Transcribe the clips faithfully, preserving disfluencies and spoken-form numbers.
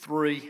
three.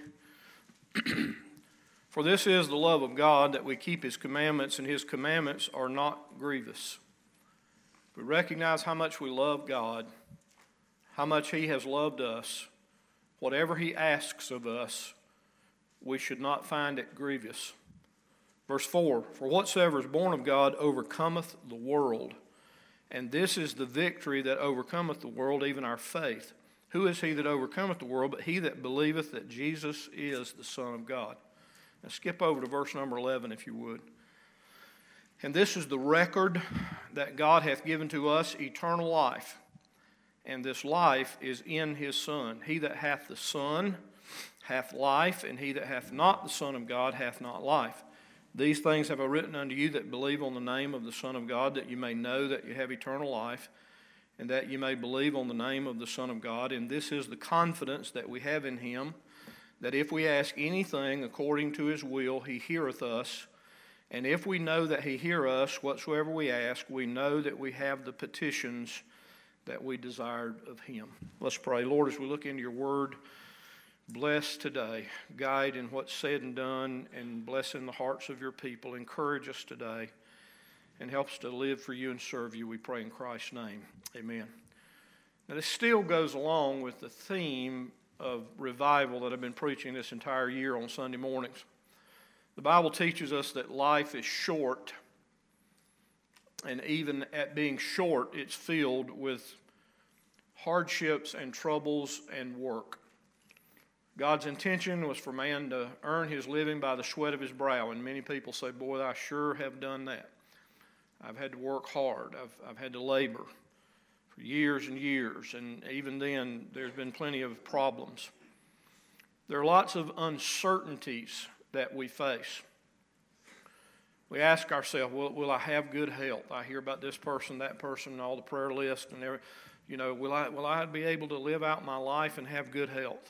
For this is the love of God, that we keep his commandments, and his commandments are not grievous. We recognize how much we love God, how much he has loved us. Whatever he asks of us, we should not find it grievous. Verse four, for whatsoever is born of God overcometh the world. And this is the victory that overcometh the world, even our faith. Who is he that overcometh the world, but he that believeth that Jesus is the Son of God? Now skip over to verse number eleven, if you would. And this is the record that God hath given to us, eternal life. And this life is in his Son. He that hath the Son hath life, and he that hath not the Son of God hath not life. These things have I written unto you that believe on the name of the Son of God, that you may know that you have eternal life, and that you may believe on the name of the Son of God. And this is the confidence that we have in him, that if we ask anything according to his will, he heareth us. And if we know that he hear us, whatsoever we ask, we know that we have the petitions that we desired of him. Let's pray. Lord, as we look into your word, bless today. Guide in what's said and done, and bless in the hearts of your people. Encourage us today, and help us to live for you and serve you, we pray in Christ's name. Amen. Now, this still goes along with the theme of revival that I've been preaching this entire year on Sunday mornings. The Bible teaches us that life is short, and even at being short, it's filled with hardships and troubles and work. God's intention was for man to earn his living by the sweat of his brow, and many people say, boy, I sure have done that. I've had to work hard. I've, I've had to labor for years and years, and even then, there's been plenty of problems. There are lots of uncertainties that we face. We ask ourselves, will, will I have good health? I hear about this person, that person, and all the prayer lists, and every, you know, will I will I be able to live out my life and have good health?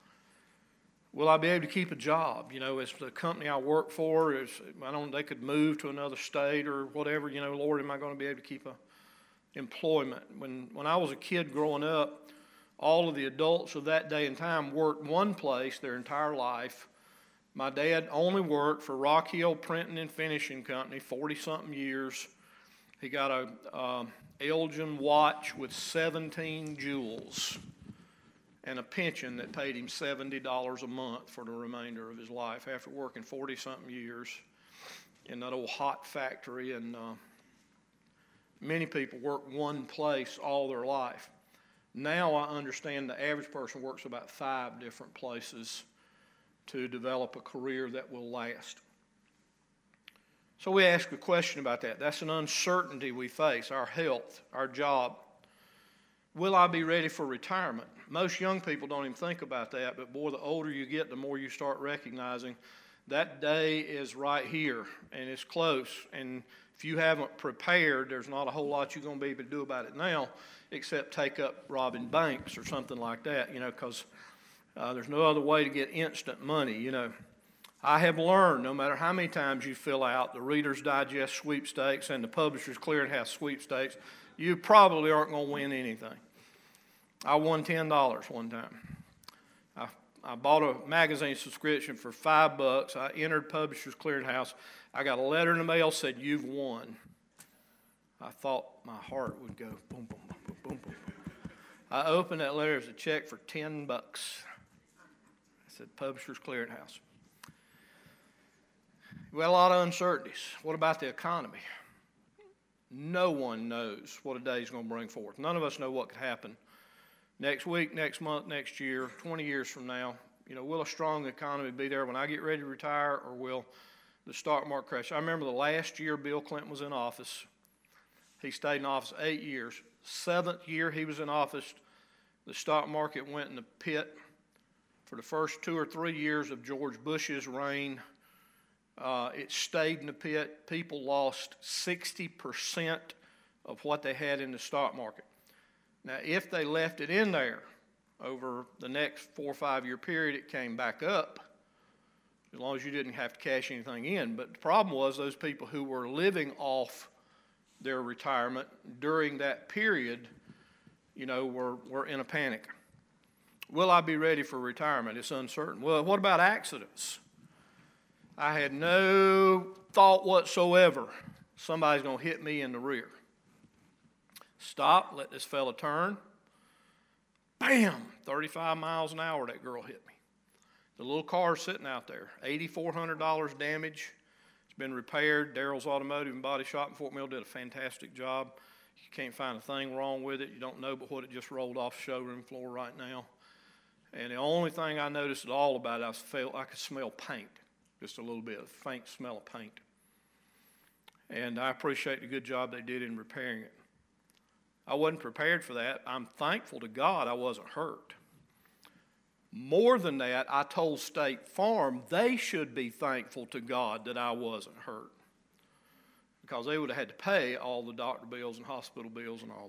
Will I be able to keep a job? You know, is the company I work for, is, I don't, they could move to another state or whatever. You know, Lord, am I going to be able to keep a employment? When when I was a kid growing up, all of the adults of that day and time worked one place their entire life. My dad only worked for Rock Hill Printing and Finishing Company, forty-something years. He got a uh, Elgin watch with seventeen jewels and a pension that paid him seventy dollars a month for the remainder of his life after working forty-something years in that old hot factory. And uh, many people work one place all their life. Now I understand the average person works about five different places to develop a career that will last. So we ask a question about that. That's an uncertainty we face, our health, our job. Will I be ready for retirement? Most young people don't even think about that, but boy, the older you get, the more you start recognizing that day is right here, and it's close. And if you haven't prepared, there's not a whole lot you're going to be able to do about it now, except take up robbing banks or something like that, you know, because Uh, there's no other way to get instant money, you know. I have learned, no matter how many times you fill out the Reader's Digest sweepstakes and the Publishers Clearinghouse sweepstakes, you probably aren't going to win anything. I won ten dollars one time. I, I bought a magazine subscription for five bucks. I entered Publishers Clearinghouse. I got a letter in the mail said, "You've won." I thought my heart would go boom, boom, boom, boom, boom, boom. I opened that letter as a check for ten bucks. I said, Publishers Clearinghouse. We had a lot of uncertainties. What about the economy? No one knows what a day is going to bring forth. None of us know what could happen next week, next month, next year, twenty years from now. You know, will a strong economy be there when I get ready to retire, or will the stock market crash? I remember the last year Bill Clinton was in office. He stayed in office eight years. Seventh year he was in office, the stock market went in the pit. For the first two or three years of George Bush's reign, uh, it stayed in the pit. People lost sixty percent of what they had in the stock market. Now, if they left it in there over the next four or five year period, it came back up, as long as you didn't have to cash anything in. But the problem was those people who were living off their retirement during that period, you know, were, were in a panic. Will I be ready for retirement? It's uncertain. Well, what about accidents? I had no thought whatsoever somebody's going to hit me in the rear. Stop, let this fella turn. Bam! thirty-five miles an hour that girl hit me. The little car's sitting out there. eight thousand four hundred dollars damage. It's been repaired. Daryl's Automotive and Body Shop in Fort Mill did a fantastic job. You can't find a thing wrong with it. You don't know but what it just rolled off the showroom floor right now. And the only thing I noticed at all about it, I felt I could smell paint. Just a little bit, a faint smell of paint. And I appreciate the good job they did in repairing it. I wasn't prepared for that. I'm thankful to God I wasn't hurt. More than that, I told State Farm they should be thankful to God that I wasn't hurt, because they would have had to pay all the doctor bills and hospital bills and all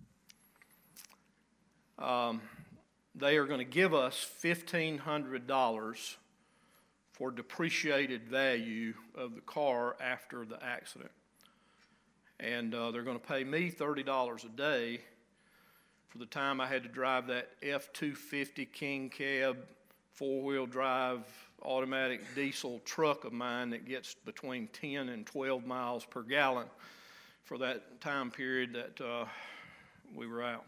that. Um, they are going to give us fifteen hundred dollars for depreciated value of the car after the accident. And uh, they're going to pay me thirty dollars a day for the time I had to drive that F two fifty King Cab four-wheel drive automatic diesel truck of mine that gets between ten and twelve miles per gallon for that time period that uh, we were out.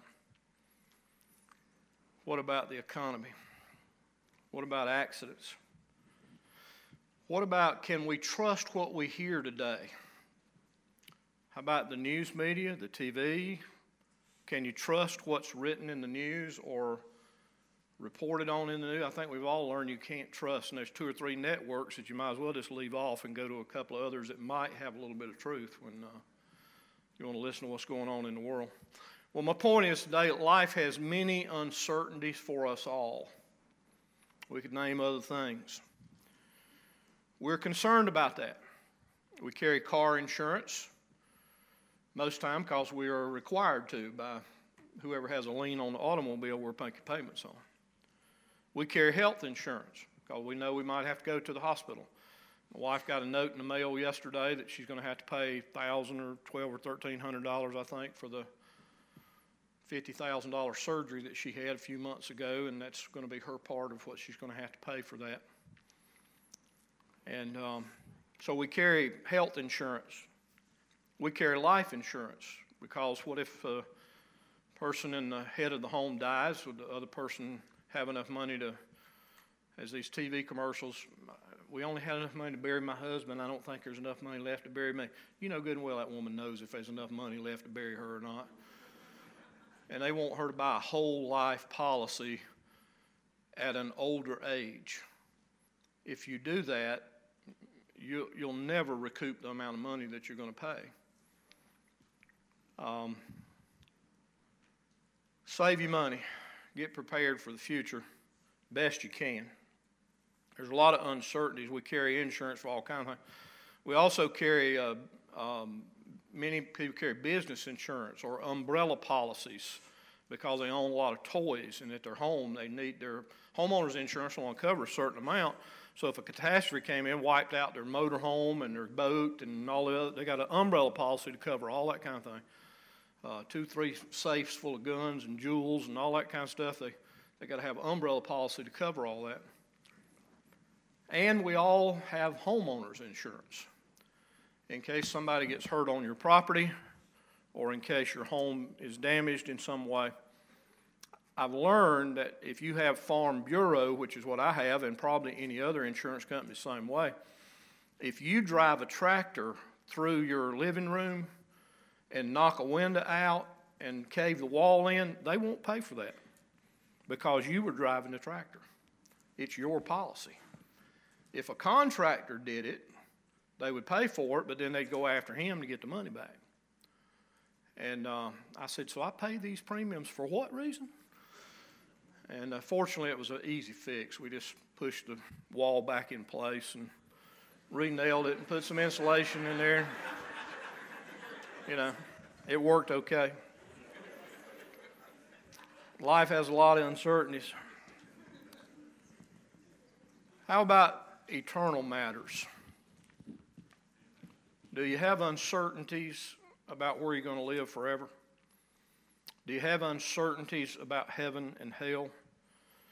What about the economy? What about accidents? What about, can we trust what we hear today? How about the news media, the T V? Can you trust what's written in the news or reported on in the news? I think we've all learned you can't trust, and there's two or three networks that you might as well just leave off and go to a couple of others that might have a little bit of truth when uh, you want to listen to what's going on in the world. Well, my point is today, life has many uncertainties for us all. We could name other things. We're concerned about that. We carry car insurance most time because we are required to by whoever has a lien on the automobile we're making payments on. We carry health insurance because we know we might have to go to the hospital. My wife got a note in the mail yesterday that she's going to have to pay one thousand dollars or twelve hundred dollars or thirteen hundred dollars, I think, for the fifty thousand dollars surgery that she had a few months ago, and that's going to be her part of what she's going to have to pay for that. And um, so we carry health insurance. We carry life insurance because what if a person in the head of the home dies? Would the other person have enough money to, as these T V commercials, we only had enough money to bury my husband. I don't think there's enough money left to bury me. You know good and well that woman knows if there's enough money left to bury her or not. And they want her to buy a whole life policy at an older age. If you do that, you, you'll never recoup the amount of money that you're going to pay. Um, save your money. Get prepared for the future best you can. There's a lot of uncertainties. We carry insurance for all kinds of things. We also carry, uh, um, many people carry business insurance or umbrella policies because they own a lot of toys, and at their home they need their homeowner's insurance will only cover a certain amount. So if a catastrophe came in, wiped out their motor home and their boat and all the other, they got an umbrella policy to cover all that kind of thing. Uh, two, three safes full of guns and jewels and all that kind of stuff. They they got to have an umbrella policy to cover all that. And we all have homeowners insurance in case somebody gets hurt on your property or in case your home is damaged in some way. I've learned that if you have Farm Bureau, which is what I have, and probably any other insurance company the same way, if you drive a tractor through your living room and knock a window out and cave the wall in, they won't pay for that because you were driving the tractor. It's your policy. If a contractor did it, they would pay for it, but then they'd go after him to get the money back. And uh, I said, so I pay these premiums for what reason? And uh, fortunately, it was an easy fix. We just pushed the wall back in place and re-nailed it and put some insulation in there. You know, it worked okay. Life has a lot of uncertainties. How about eternal matters? Do you have uncertainties about where you're going to live forever? Do you have uncertainties about heaven and hell?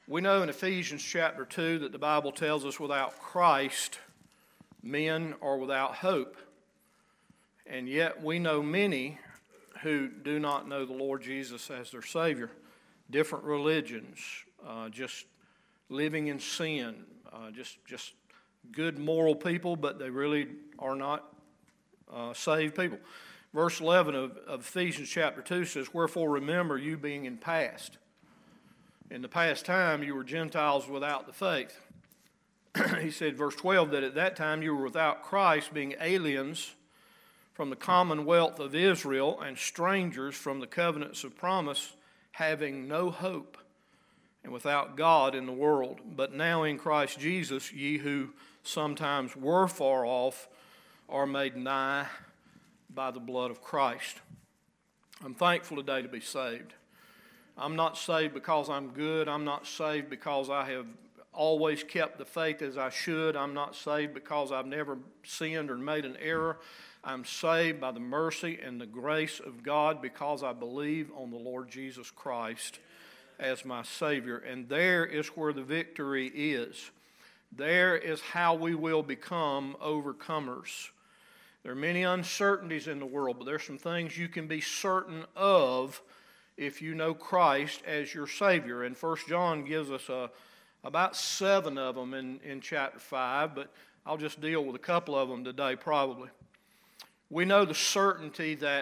We know in Ephesians chapter two that the Bible tells us without Christ, men are without hope. And yet we know many who do not know the Lord Jesus as their Savior. Different religions, uh, just living in sin, uh, just, just good moral people, but they really are not uh, saved people. Verse eleven of, of Ephesians chapter two says, "Wherefore remember you being in past." In the past time you were Gentiles without the faith. He said, verse twelve, that at that time you were without Christ, being aliens from the commonwealth of Israel and strangers from the covenants of promise, having no hope and without God in the world. But now in Christ Jesus, ye who sometimes were far off are made nigh by the blood of Christ. I'm thankful today to be saved. I'm not saved because I'm good. I'm not saved because I have always kept the faith as I should. I'm not saved because I've never sinned or made an error. I'm saved by the mercy and the grace of God because I believe on the Lord Jesus Christ as my Savior. And there is where the victory is. There is how we will become overcomers. There are many uncertainties in the world, but there's some things you can be certain of if you know Christ as your Savior. And First John gives us a, about seven of them in, in chapter five, but I'll just deal with a couple of them today probably. We know the certainty that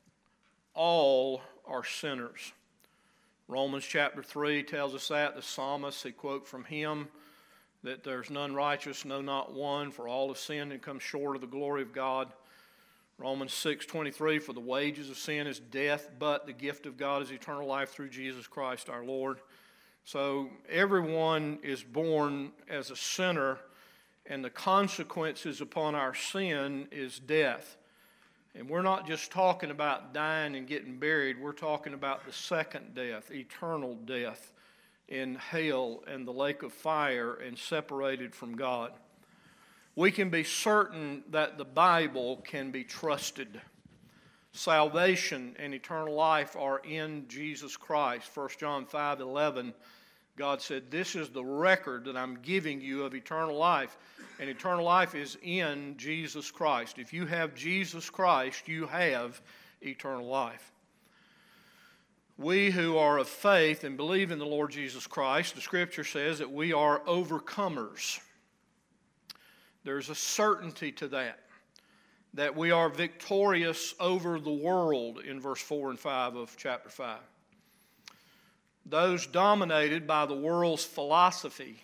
all are sinners. Romans chapter three tells us that. The psalmist, he quote from him, that there's none righteous, no, not one, for all have sinned and come short of the glory of God. Romans six twenty-three, for the wages of sin is death, but the gift of God is eternal life through Jesus Christ our Lord. So everyone is born as a sinner, and the consequences upon our sin is death. And we're not just talking about dying and getting buried, we're talking about the second death, eternal death in hell and the lake of fire and separated from God. We can be certain that the Bible can be trusted. Salvation and eternal life are in Jesus Christ. First John five eleven, God said, "This is the record that I'm giving you of eternal life." And eternal life is in Jesus Christ. If you have Jesus Christ, you have eternal life. We who are of faith and believe in the Lord Jesus Christ, the Scripture says that we are overcomers. There's a certainty to that, that we are victorious over the world in verse four and five of chapter five. Those dominated by the world's philosophy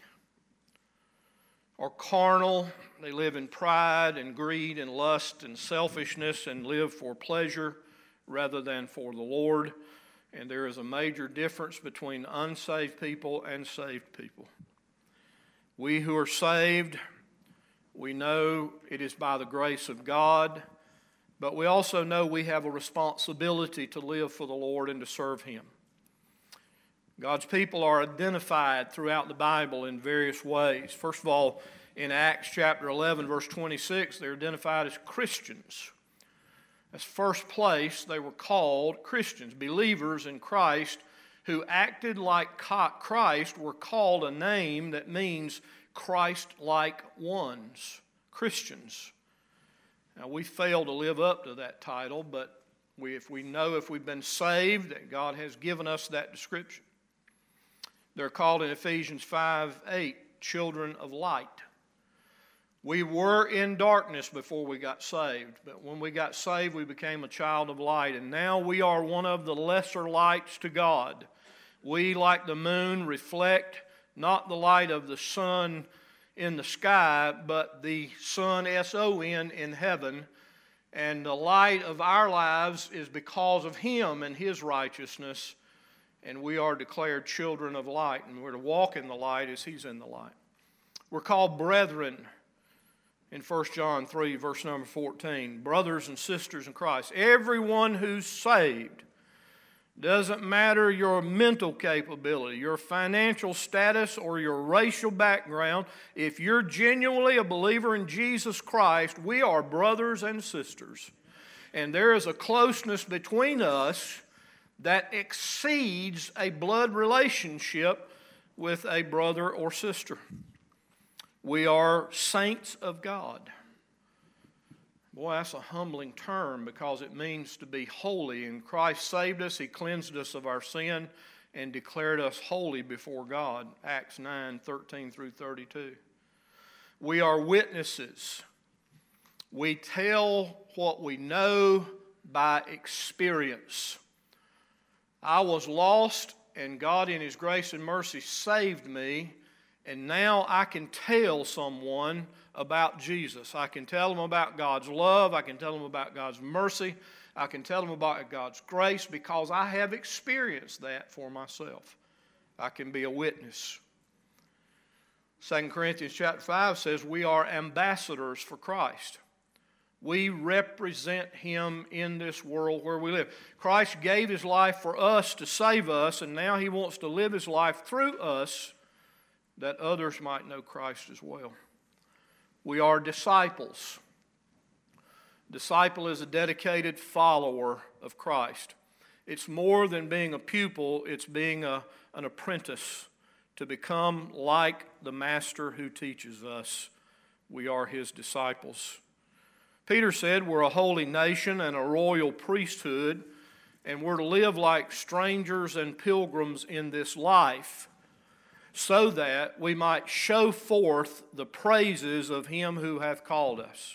are carnal. They live in pride and greed and lust and selfishness and live for pleasure rather than for the Lord. And there is a major difference between unsaved people and saved people. We who are saved, we know it is by the grace of God, but we also know we have a responsibility to live for the Lord and to serve Him. God's people are identified throughout the Bible in various ways. First of all, in Acts chapter eleven, verse twenty-six, they're identified as Christians. As first place, they were called Christians, believers in Christ who acted like Christ were called a name that means Christ-like ones, Christians. Now, we fail to live up to that title, but we, if we know if we've been saved, that God has given us that description. They're called in Ephesians five eight, children of light. We were in darkness before we got saved, but when we got saved, we became a child of light, and now we are one of the lesser lights to God. We, like the moon, reflect not the light of the sun in the sky, but the sun, S O N, in heaven, and the light of our lives is because of Him and His righteousness, and we are declared children of light, and we're to walk in the light as He's in the light. We're called brethren in First John three, verse number fourteen. Brothers and sisters in Christ. Everyone who's saved, doesn't matter your mental capability, your financial status, or your racial background, if you're genuinely a believer in Jesus Christ, we are brothers and sisters. And there is a closeness between us that exceeds a blood relationship with a brother or sister. We are saints of God. Boy, that's a humbling term because it means to be holy. And Christ saved us. He cleansed us of our sin and declared us holy before God. Acts nine, thirteen through thirty-two. We are witnesses. We tell what we know by experience. I was lost, and God in His grace and mercy saved me, and now I can tell someone about Jesus. I can tell them about God's love. I can tell them about God's mercy. I can tell them about God's grace because I have experienced that for myself. I can be a witness. Second Corinthians chapter five says we are ambassadors for Christ. We represent Him in this world where we live. Christ gave His life for us to save us, and now He wants to live His life through us that others might know Christ as well. We are disciples. Disciple is a dedicated follower of Christ. It's more than being a pupil, it's being a, an apprentice to become like the Master who teaches us. We are His disciples. Peter said we're a holy nation and a royal priesthood, and we're to live like strangers and pilgrims in this life so that we might show forth the praises of Him who hath called us.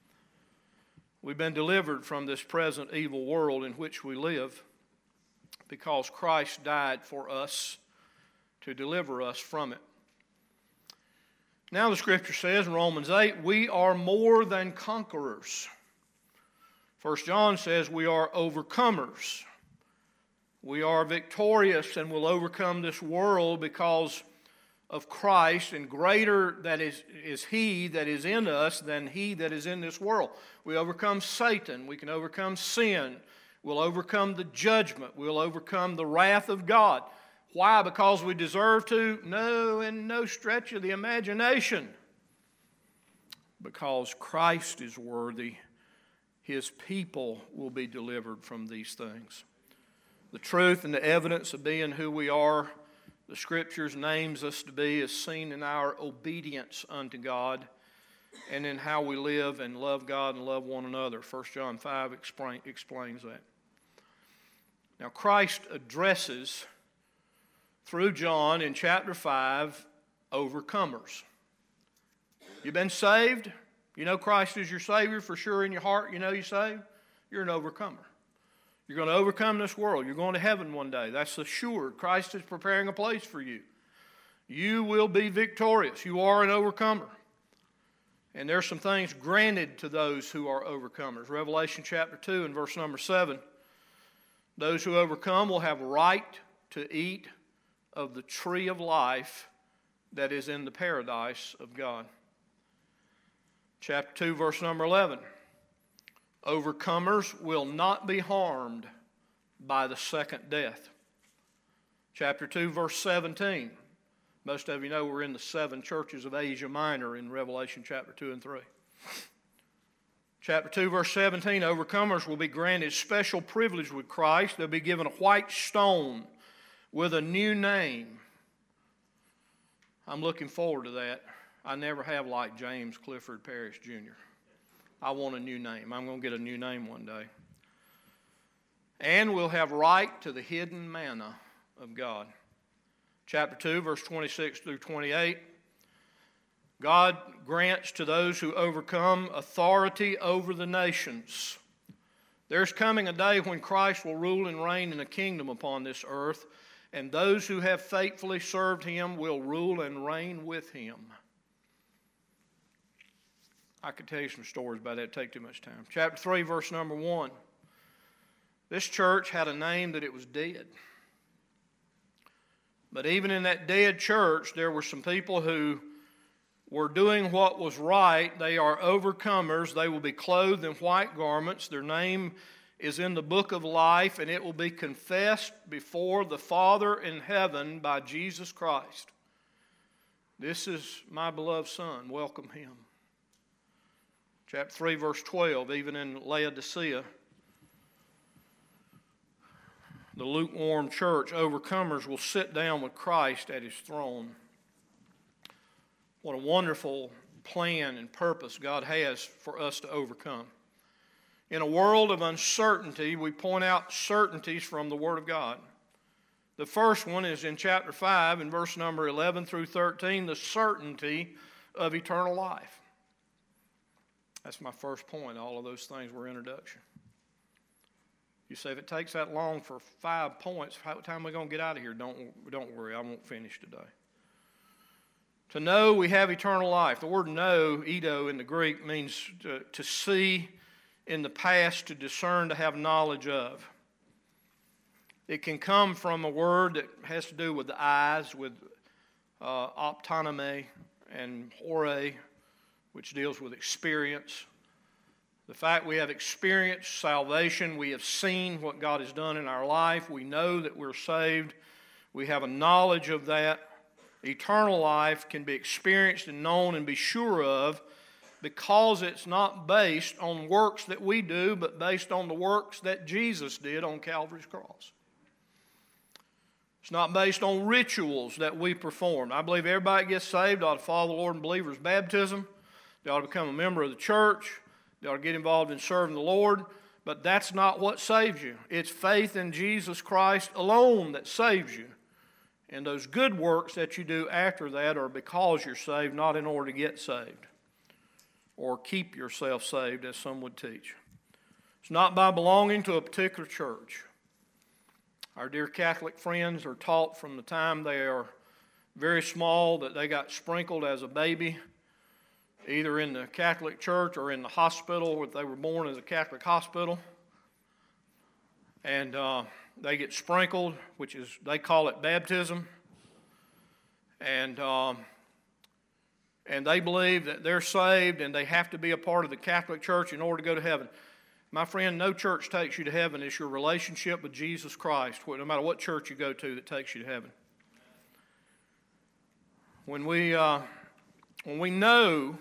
We've been delivered from this present evil world in which we live because Christ died for us to deliver us from it. Now the Scripture says in Romans eight, we are more than conquerors. First John says we are overcomers. We are victorious and will overcome this world because of Christ, and greater that is, is He that is in us than he that is in this world. We overcome Satan. We can overcome sin. We'll overcome the judgment. We'll overcome the wrath of God. Why? Because we deserve to? No, in no stretch of the imagination. Because Christ is worthy, His people will be delivered from these things. The truth and the evidence of being who we are, the Scriptures names us to be, is seen in our obedience unto God and in how we live and love God and love one another. First John five explain, explains that. Now Christ addresses through John in chapter five, overcomers. You've been saved? You know Christ is your Savior for sure in your heart. You know you're saved? You're an overcomer. You're going to overcome this world. You're going to heaven one day. That's assured. Christ is preparing a place for you. You will be victorious. You are an overcomer. And there's some things granted to those who are overcomers. Revelation chapter two and verse number seven. Those who overcome will have right to eat of the tree of life that is in the paradise of God. Chapter two, verse number eleven. Overcomers will not be harmed by the second death. Chapter two, verse seventeen. Most of you know we're in the seven churches of Asia Minor in Revelation chapter two and three. Chapter two, verse seventeen. Overcomers will be granted special privilege with Christ. They'll be given a white stone with a new name. I'm looking forward to that. I never have liked James Clifford Parrish Junior I want a new name. I'm going to get a new name one day. And we'll have right to the hidden manna of God. Chapter two, verse twenty-six through twenty-eight. God grants to those who overcome authority over the nations. There's coming a day when Christ will rule and reign in a kingdom upon this earth, and those who have faithfully served Him will rule and reign with Him. I could tell you some stories about that. It'd take too much time. Chapter three, verse number one. This church had a name that it was dead. But even in that dead church, there were some people who were doing what was right. They are overcomers. They will be clothed in white garments. Their name is in the book of life, and it will be confessed before the Father in heaven by Jesus Christ. This is my beloved Son. Welcome Him. Chapter three, verse twelve, even in Laodicea, the lukewarm church, overcomers will sit down with Christ at his throne. What a wonderful plan and purpose God has for us to overcome. In a world of uncertainty, we point out certainties from the Word of God. The first one is in chapter five, in verse number eleven through thirteen, the certainty of eternal life. That's my first point. All of those things were introduction. You say, if it takes that long for five points, how time are we going to get out of here? Don't, don't worry, I won't finish today. To know we have eternal life. The word know, eido in the Greek, means to, to see in the past, to discern, to have knowledge of. It can come from a word that has to do with the eyes, with uh, optonome and hore, which deals with experience. The fact we have experienced salvation, we have seen what God has done in our life, we know that we're saved, we have a knowledge of that. Eternal life can be experienced and known and be sure of because it's not based on works that we do, but based on the works that Jesus did on Calvary's cross. It's not based on rituals that we perform. I believe everybody that gets saved ought to follow the Lord in believers' baptism. They ought to become a member of the church. They ought to get involved in serving the Lord. But that's not what saves you. It's faith in Jesus Christ alone that saves you. And those good works that you do after that are because you're saved, not in order to get saved or keep yourself saved, as some would teach. It's not by belonging to a particular church. Our dear Catholic friends are taught from the time they are very small that they got sprinkled as a baby, either in the Catholic church or in the hospital, if they were born as a Catholic hospital. And uh, they get sprinkled, which is, they call it baptism. And um, and they believe that they're saved and they have to be a part of the Catholic Church in order to go to heaven. My friend, no church takes you to heaven. It's your relationship with Jesus Christ, no matter what church you go to, that takes you to heaven. When we, uh, when we know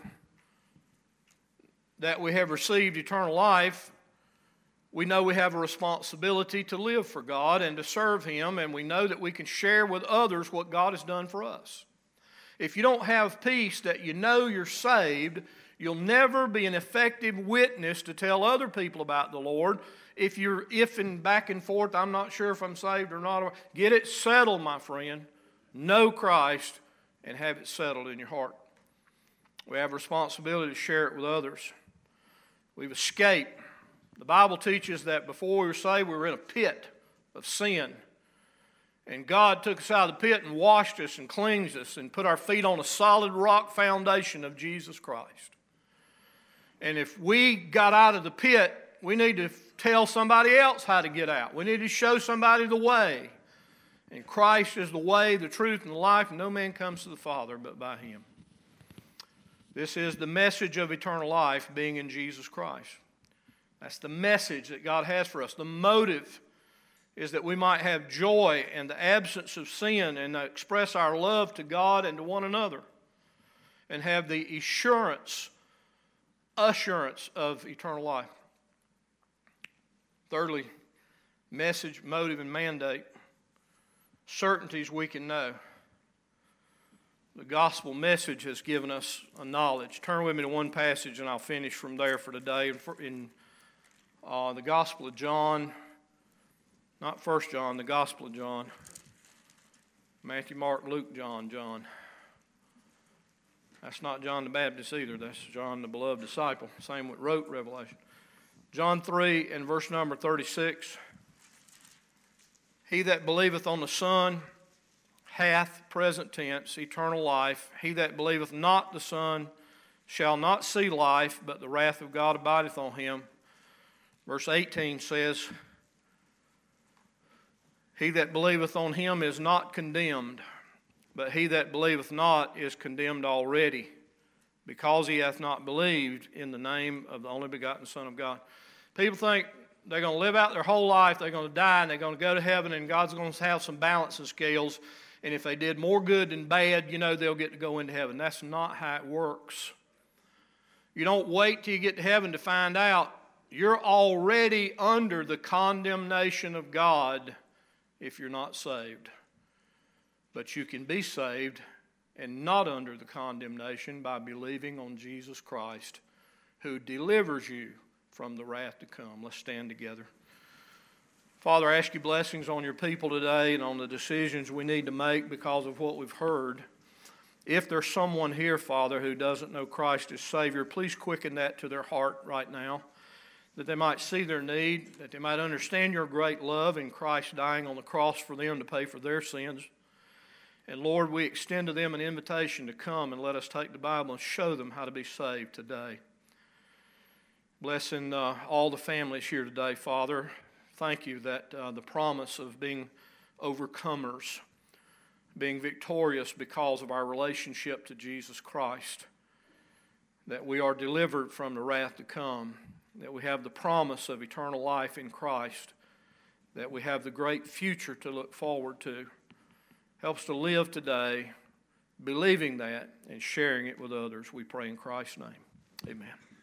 that we have received eternal life, we know we have a responsibility to live for God and to serve Him, and we know that we can share with others what God has done for us. If you don't have peace that you know you're saved, you'll never be an effective witness to tell other people about the Lord. If you're if and back and forth, I'm not sure if I'm saved or not. Get it settled, my friend. Know Christ and have it settled in your heart. We have a responsibility to share it with others. We've escaped. The Bible teaches that before we were saved, we were in a pit of sin. And God took us out of the pit and washed us and cleansed us and put our feet on a solid rock foundation of Jesus Christ. And if we got out of the pit, we need to tell somebody else how to get out. We need to show somebody the way. And Christ is the way, the truth, and the life, and no man comes to the Father but by Him. This is the message of eternal life, being in Jesus Christ. That's the message that God has for us. The motive is that we might have joy in the absence of sin and express our love to God and to one another and have the assurance, assurance of eternal life. Thirdly, message, motive, and mandate. Certainties we can know. The gospel message has given us a knowledge. Turn with me to one passage and I'll finish from there for today. In uh, the Gospel of John, not First John, the Gospel of John. Matthew, Mark, Luke, John, John. That's not John the Baptist either. That's John the beloved disciple. Same with wrote Revelation. John three and verse number thirty-six. He that believeth on the Son hath, present tense, eternal life. He that believeth not the Son shall not see life, but the wrath of God abideth on him. Verse eighteen says, he that believeth on him is not condemned, but he that believeth not is condemned already, because he hath not believed in the name of the only begotten Son of God. People think they're going to live out their whole life, they're going to die, and they're going to go to heaven, and God's going to have some balancing scales, and if they did more good than bad, you know they'll get to go into heaven. That's not how it works. You don't wait till you get to heaven to find out. You're already under the condemnation of God if you're not saved. But you can be saved and not under the condemnation by believing on Jesus Christ, who delivers you from the wrath to come. Let's stand together. Father, I ask you blessings on your people today and on the decisions we need to make because of what we've heard. If there's someone here, Father, who doesn't know Christ as Savior, please quicken that to their heart right now, that they might see their need, that they might understand your great love in Christ dying on the cross for them to pay for their sins. And Lord, we extend to them an invitation to come and let us take the Bible and show them how to be saved today. Blessing uh, all the families here today, Father. Thank you that uh, the promise of being overcomers, being victorious because of our relationship to Jesus Christ, that we are delivered from the wrath to come, that we have the promise of eternal life in Christ, that we have the great future to look forward to. Help us to live today believing that and sharing it with others. We pray in Christ's name. Amen.